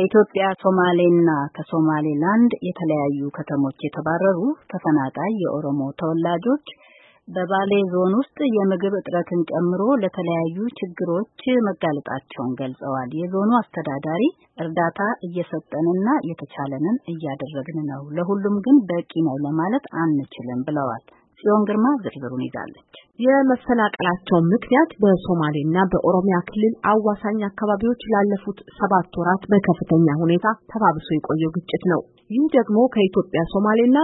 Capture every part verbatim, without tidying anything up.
ከኢትዮጵያ ሶማሌና ከሶማሌላንድ የተለያዩ ከተሞች የተባረሩ ተፈናቃይ የኦሮሞ ተወላጆች በባሌ ዞን ውስጥ የምግብ እጥረትን ጨምሮ ለተለያዩ ችግሮች መጋለጣቸውን ገልጸዋል። የዞኑ አስተዳዳሪ እርዳታ እየሰጠንና የተቻለንን እያደረግን ነው፣ ለሁሉም ግን በቂ ነው ለማለት አንችልም ብለዋል። ጽዮን ግርማ ዝርዝሩን ይዛለች። የመፈናቀላቸው ምክንያት በሶማሌና በኦሮሚያ ክልል አዋሳኝ አካባቢዎች ላለፉት ሰባት ወራት በከፍተኛ ሁኔታ ተባብሶ የቆየው ግጭት ነው። ይህ ደግሞ ከኢትዮጵያ ሶማሌና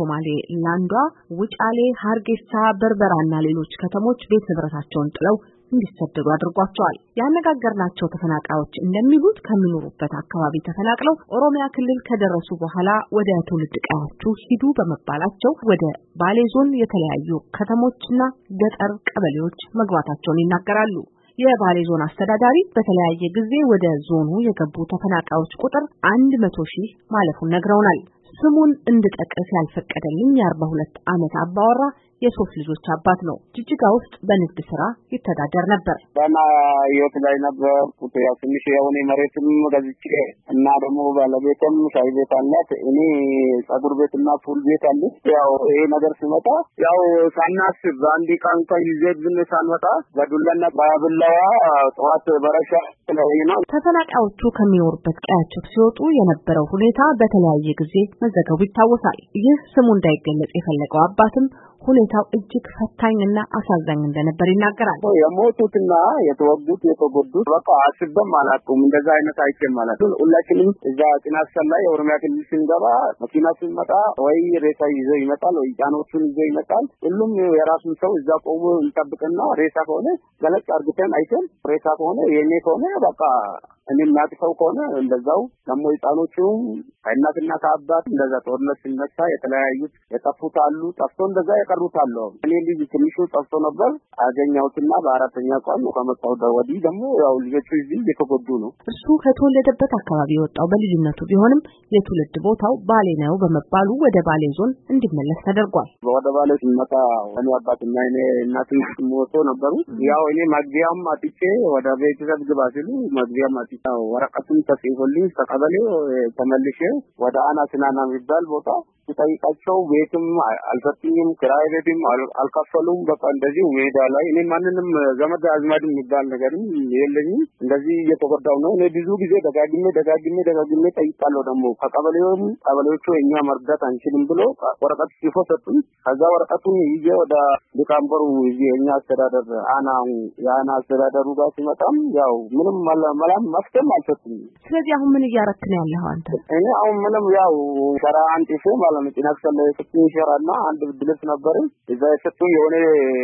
ከሶማሌላንዷ ውጫሌ፣ ሀርጌሳ፣ በርበራና ሌሎች ከተሞች ቤት ንብረታቸውን ጥለው እንዲሰደዱ አድርጓቸዋል። ያነጋገርናቸው ተፈናቃዮች እንደሚሉት ከሚኖሩበት አካባቢ ተፈናቅለው ኦሮሚያ ክልል ከደረሱ በኋላ ወደ ትውልድ ቀያችሁ ሂዱ በመባላቸው ወደ ባሌ ዞን የተለያዩ ከተሞችና ገጠር ቀበሌዎች መግባታቸውን ይናገራሉ። የባሌ ዞን አስተዳዳሪ በተለያየ ጊዜ ወደ ዞኑ የገቡ ተፈናቃዮች ቁጥር አንድ መቶ ሺህ ማለፉን ነግረውናል። ስሙን እንድጠቅስ ያልፈቀደልኝ የአርባ ሁለት ዓመት አባወራ የሶስት ልጆች አባት ነው። ጅጅጋ ውስጥ በንግድ ስራ ይተዳደር ነበር። በና ህይወት ላይ ነበር። ያው ትንሽ የሆነ መሬትም ገዝቼ እና ደግሞ ባለቤትም ሻይ ቤት አላት። እኔ ጸጉር ቤትና ፑል ቤት አለ። ያው ይሄ ነገር ሲመጣ ያው ሳናስብ አንድ ቀን ከይዘብን ሳንወጣ በዱላና ባብላዋ ጠዋት በረሻ ነው። ተፈናቃዮቹ ከሚኖሩበት ቀያቸው ሲወጡ የነበረው ሁኔታ በተለያየ ጊዜ መዘገቡ ይታወሳል። ይህ ስሙ እንዳይገለጽ የፈለገው አባትም ሁኔታው እጅግ ፈታኝና አሳዛኝ እንደነበር ይናገራል። የሞቱትና የተወጉት የተጎዱት በቃ አስበም አላውቅም። እንደዛ አይነት አይቼም ማለት ነው። ሁላችንም እዛ ጭናሰላ የኦሮሚያ ክልል ስንገባ መኪና ሲመጣ ወይ ሬሳ ይዞ ይመጣል ወይ ጫኖቹን ይዞ ይመጣል። ሁሉም የራሱን ሰው እዛ ቆሞ እንጠብቅና ሬሳ ከሆነ ገለጽ አርግተን አይተን ሬሳ ከሆነ የኔ ከሆነ በቃ እኔ ማጥፋው ከሆነ እንደዛው ደግሞ ጫኖቹም ከእናትና ከአባት እንደዛ ጦርነት ሲነሳ የተለያዩት የጠፉት አሉ። ጠፍቶ እንደዛ የቀሩት አሉ። እኔ ልጅ ትንሹ ጠፍቶ ነበር አገኘሁትና በአራተኛ ቀን ከመጣው ወዲህ ደግሞ ያው ልጆቹ እዚህ እየተጎዱ ነው። እሱ ከተወለደበት አካባቢ የወጣው በልጅነቱ ቢሆንም የትውልድ ቦታው ባሌ ነው በመባሉ ወደ ባሌ ዞን እንዲመለስ ተደርጓል። ወደ ባሌ ሲመጣ እኔ አባትና እኔ እናቴ ሞቶ ነበሩ። ያው እኔ መግቢያም አጥቼ ወደ ቤተሰብ ግባ ሲሉ መግቢያም አጥቼ ወረቀቱን ተጽፎልኝ ተቀበሌው ተመልሼ ወደ አና ስናና የሚባል ቦታ ሲጠይቃቸው ቤትም አልሰጡኝም፣ ክራይ ቤትም አልከፈሉም። በቃ እንደዚህ ሜዳ ላይ እኔ ማንንም ዘመድ አዝማድ የሚባል ነገርም የለኝም። እንደዚህ እየተጎዳው ነው። እኔ ብዙ ጊዜ ደጋግሜ ደጋግሜ ደጋግሜ ጠይቃለሁ። ደግሞ ከቀበሌውም ቀበሌዎቹ እኛ መርዳት አንችልም ብሎ ወረቀት ጽፎ ሰጡኝ። ከዛ ወረቀቱን ይዤ ወደ ሊቀመንበሩ ይዤ እኛ አስተዳደር አና የአና አስተዳደሩ ጋር ሲመጣም ያው ምንም መላም መፍትሄም አልሰጡኝም። ስለዚህ አሁን ምን እያረክ ነው ያለው አንተ? እኔ አሁን ምንም ያው ሸራ አንጥፎ ማለት ነው ጭናክሰለ የሰጡኝ ሸራና አንድ ብድልስ ነበር። እዛ የሰጡኝ የሆነ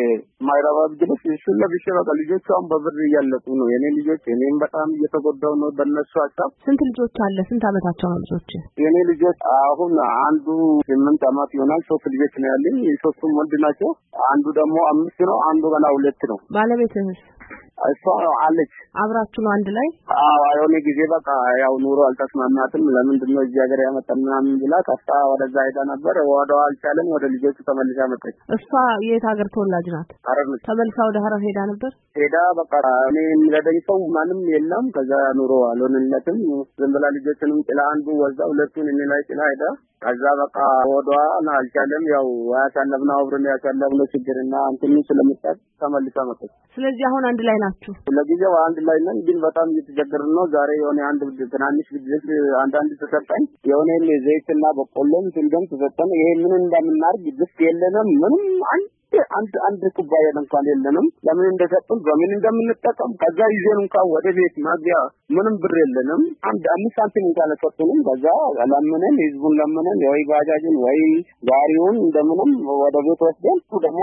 ማይራባ ብድልስ እሱን ለብሼ በቃ ልጆቹ አሁን በብር እያለጡ ነው። የኔ ልጆች እኔም በጣም እየተጎዳው ነው በእነሱ ሀሳብ። ስንት ልጆች አለ? ስንት አመታቸው ነው ልጆች? የኔ ልጆች አሁን አንዱ ስምንት አመት ይሆናል። ሶስት ልጆች ነው ያለኝ። ሶስቱም ወንድ ናቸው። አንዱ ደግሞ አምስት ነው። አንዱ ገና ሁለት ነው። ባለቤትህስ? እሷ አለች። አብራችሁ ነው አንድ ላይ? አዎ የሆነ ጊዜ በቃ ያው ኑሮ አልተስማማትም። ለምንድን ነው እዚህ ሀገር ያመጣን ምናምን ብላ ከፍታ ወደዛ ሄዳ ነበር። ወደው አልቻለም። ወደ ልጆቹ ተመልሳ መጣች። እሷ የት ሀገር ተወላጅ ናት? ሐረር። ተመልሳ ወደ ሐረር ሄዳ ነበር። ሄዳ በቃ እኔ የሚረዳኝ ሰው ማንም የለም። ከዛ ኑሮ አልሆነለትም። ዝም ብላ ልጆቹንም ጥላ አንዱ ወዛ ሁለቱን እኔ ላይ ጥላ ሄዳ ከዛ በቃ ወደዋ አልቻለም። ያው ያሳለፍነው አብረን ያሳለፍነው ችግርና አንተን ስለምጣት ተመልሳ መጣች። ስለዚህ አሁን አንድ ላይ ናችሁ? ለጊዜው አንድ ላይ ነን፣ ግን በጣም እየተቸገርን ነው። ዛሬ የሆነ አንድ ትናንሽ ብድር አንድ አንድ ተሰጠን። የሆነ ዘይትና በቆሎም ስንዴም ተሰጠን። ይሄ ምን እንደምናርግ ድስ የለንም። ምንም አንድ አንድ አንድ ኩባያ እንኳን የለንም። ለምን እንደሰጡን በምን እንደምንጠቀም ከዛ ይዘን እንኳን ወደ ቤት ማግያ ምንም ብር የለንም። አንድ አምስት ሳንቲም እንኳን ሰጡን። ከዛ ለምነን ህዝቡን ለምነን ወይ ባጃጅን ወይ ጋሪውን እንደምንም ወደ ቤት ወስደን ደግሞ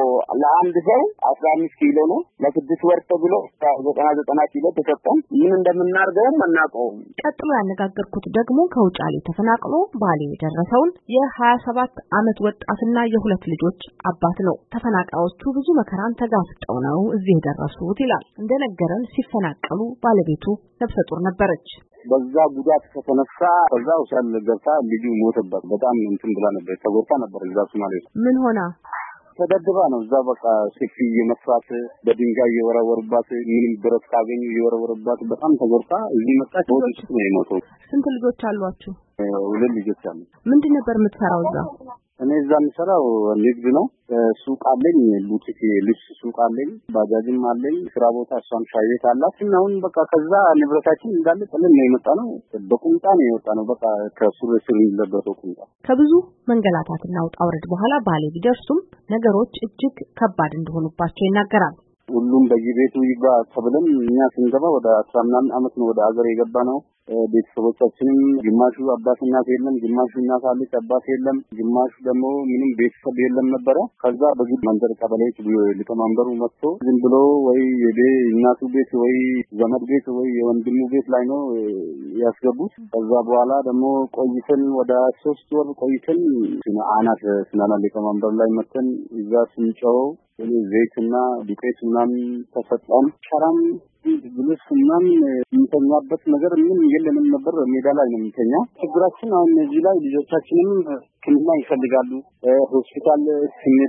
ለአንድ ሰው አስራ አምስት ኪሎ ነው ለስድስት ወር ተብሎ ዘጠና ዘጠና ኪሎ ተሰጠን። ምን እንደምናርገውም አናውቀውም። ቀጥሎ ያነጋገርኩት ደግሞ ከውጫሌ ተፈናቅሎ ባሌ የደረሰውን የሀያ ሰባት አመት ወጣትና የሁለት ልጆች አባት ነው። ተፈናቃዮቹ ብዙ መከራን ተጋፍጠው ነው እዚህ የደረሱት ይላል። እንደነገረን ሲፈናቀሉ ባለቤቱ ነፍሰ ጡር ነበረች። በዛ ጉዳት ከተነሳ ከዛ ውሳል ገብታ ልጁ ሞተበት። በጣም እንትን ብላ ነበር፣ ተጎድታ ነበር። እዛ ሶማሌ ምን ሆና? ተደድባ ነው እዛ በቃ ሰፊ የመስራት በድንጋይ የወረወሩባት ምንም ብረት ካገኙ የወረወሩባት በጣም ተጎርታ እዚህ መጣች። ወዲህ ነው የሞተው። ስንት ልጆች አሏችሁ? ሁለት ልጆች አሉ። ምንድን ነበር የምትሰራው እዛ? እኔ እዛ የምሰራው ንግድ ነው። ሱቅ አለኝ፣ ቡቲክ ልብስ ሱቅ አለኝ፣ ባጃጅም አለኝ፣ ስራ ቦታ እሷም ሻይ ቤት አላት። እና አሁን በቃ ከዛ ንብረታችን እንዳለ ጥለን ነው የመጣ ነው። በቁምጣ ነው የወጣ ነው። በቃ ከሱር ስር የሚለበሰው ቁምጣ። ከብዙ መንገላታትና ውጣ ውረድ በኋላ ባሌ ቢደርሱም ነገሮች እጅግ ከባድ እንደሆኑባቸው ይናገራል። ሁሉም በየቤቱ ይግባ ተብለን እኛ ስንገባ ወደ አስራ ምናምን ዓመት ነው ወደ አገር የገባ ነው። ቤተሰቦቻችንም ግማሹ አባት እናት የለም፣ ግማሹ እናት አለች አባት የለም፣ ግማሹ ደግሞ ምንም ቤተሰብ የለም ነበረ። ከዛ በግድ መንደር ቀበሌዎች ሊቀመንበሩ መጥቶ ዝም ብሎ ወይ የቤ እናቱ ቤት ወይ ዘመድ ቤት ወይ የወንድሙ ቤት ላይ ነው ያስገቡት። ከዛ በኋላ ደግሞ ቆይተን ወደ ሶስት ወር ቆይተን አናት ስናና ሊቀመንበር ላይ መተን እዛ ስንጨው ዘይትና ዱቄት ምናምን ተሰጠን። ሸራም ግሉስ ምናምን የምንተኛበት ነገር ምን የለንም ነበር። ሜዳ ላይ ነው የምንተኛ። ችግራችን አሁን እዚህ ላይ ልጆቻችንም ሕክምና ይፈልጋሉ። ሆስፒታል ስንሄድ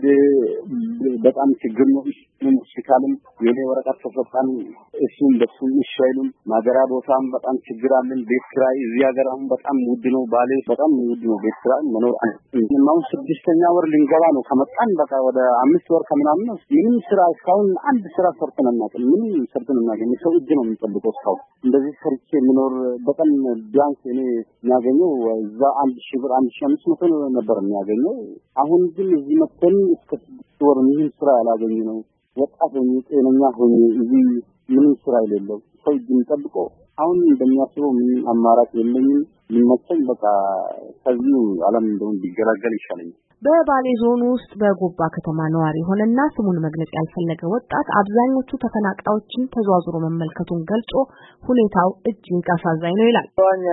በጣም ችግር ነው። ሆስፒታልም የኔ ወረቀት ተሰጣን፣ እሱም በሱ ይሻይሉም። ማገራ ቦታም በጣም ችግር አለን። ቤት ኪራይ እዚህ ሀገር አሁን በጣም ውድ ነው። ባሌ በጣም ውድ ነው ቤት ኪራይ መኖር። አሁን ስድስተኛ ወር ልንገባ ነው ከመጣን በቃ ወደ አምስት ወር ከምናምን ነው። ምንም ስራ እስካሁን አንድ ስራ ሰርተን አናውቅም። ምንም ሰርተን አናውቅም። ሰው እጅ ነው የሚጠብቀው። እስካሁን እንደዚህ ሰርቼ የምኖር በቀን ቢያንስ እኔ የሚያገኘው እዛ አንድ ሺህ ብር አንድ ሺህ አምስት መቶ ነበር የሚያገኘው። አሁን ግን እዚህ መጥተን እስከ ስድስት ወር ምንም ስራ ያላገኘ ነው። ወጣት ሆኜ ጤነኛ ሆኜ እዚህ ምንም ስራ የሌለው ሰው እጅ የሚጠብቀው አሁን እንደሚያስበው ምንም አማራጭ የለኝም። ይመቸኝ በቃ ከዚህ ዓለም እንደውም ቢገላገል ይሻለኛል። በባሌ ዞን ውስጥ በጎባ ከተማ ነዋሪ ሆነና ስሙን መግለጽ ያልፈለገ ወጣት አብዛኞቹ ተፈናቃዮችን ተዟዙሮ መመልከቱን ገልጾ ሁኔታው እጅግ አሳዛኝ ነው ይላል።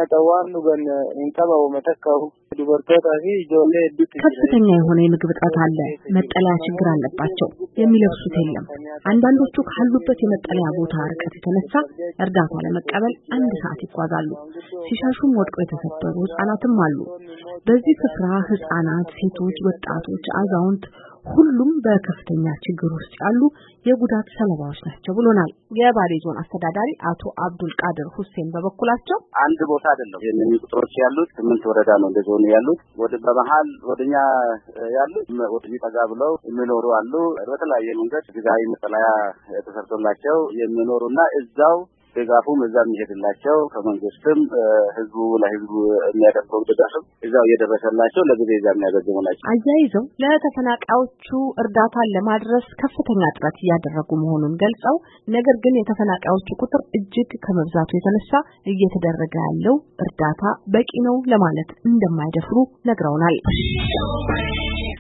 ከፍተኛ የሆነ የምግብ እጥረት አለ። መጠለያ ችግር አለባቸው። የሚለብሱት የለም። አንዳንዶቹ ካሉበት የመጠለያ ቦታ ርቀት የተነሳ እርዳታ ለመቀበል አንድ ሰዓት ይጓዛሉ። ሲሻሹም ወድቀው የተሰበሩ ህጻናትም አሉ። በዚህ ስፍራ ህጻናት፣ ሴቶች፣ ወጣቶች፣ አዛውንት ሁሉም በከፍተኛ ችግር ውስጥ ያሉ የጉዳት ሰለባዎች ናቸው ብሎናል። የባሌ ዞን አስተዳዳሪ አቶ አብዱል ቃድር ሁሴን በበኩላቸው አንድ ቦታ አይደለም የነዚህ ቁጥሮች ያሉት ስምንት ወረዳ ነው እንደ ዞን ያሉት። ወደ በመሃል ወደኛ ያሉት ወደዚህ ጠጋ ብለው የሚኖሩ አሉ። በተለያየ መንገድ ጊዜያዊ መጠለያ ተሰርቶላቸው የሚኖሩና እዛው ድጋፉም እዛም ይሄድላቸው ከመንግስትም ህዝቡ ለህዝቡ የሚያደርገው ድጋፍ እዛው እየደረሰላቸው ለጊዜ እዛም የሚያገኙ ናቸው። አያይዘው ለተፈናቃዮቹ እርዳታ ለማድረስ ከፍተኛ ጥረት እያደረጉ መሆኑን ገልጸው ነገር ግን የተፈናቃዮቹ ቁጥር እጅግ ከመብዛቱ የተነሳ እየተደረገ ያለው እርዳታ በቂ ነው ለማለት እንደማይደፍሩ ነግረውናል።